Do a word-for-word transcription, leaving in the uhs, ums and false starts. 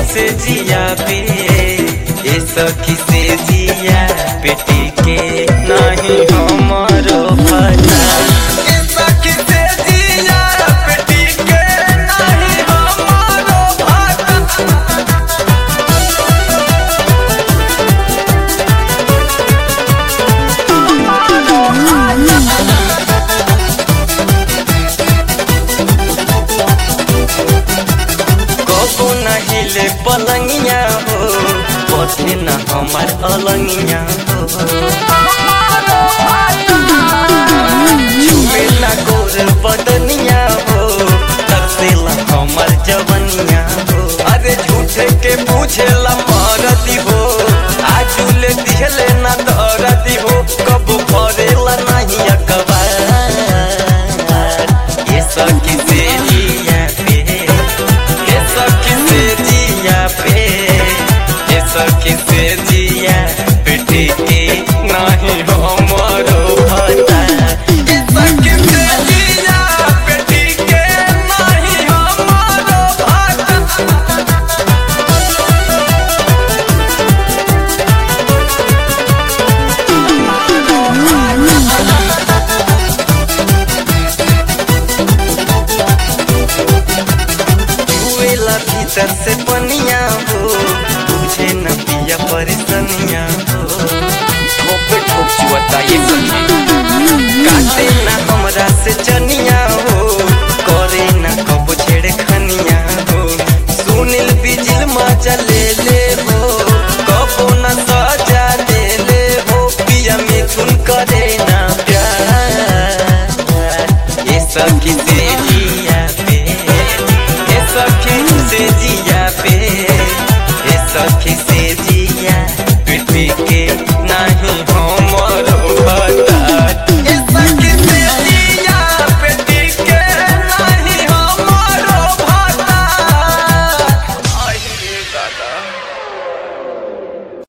से जिया पे ए सखी से जिया बेटी के नहीं हमारो भला ए सखी से जिया बेटी के नहीं हमारो भला। कबो नहीं ले पलंगिया हो बसे न हमार अलंगिया हो छुए ना गोर बदनिया हो तरसेला हमार जवनिया हो। अरे झूठे के पूछेला मरदी हो आजुले दिहले ना दरदी हो कबो करेला नहीं अकबार ये सखी से जिया पे ये सखी से जिया पे ये सखी से जिया बेटी के नहीं हमारो भला ये सखी से जिया बेटी के नहीं हमारो भला। छुएला भीतर से पनिया हो तुझे न पिया परेशानिया हो ठोप ठोप चुअता ये सखी काटे ना हमरा से चनिया हो करे ना कबो छेड़े खनिया हो सुनील बिजिल मजा ले ले हो कबो ना सजा दे ले हो पिया मिथुन करे ना प्यार ये सखी से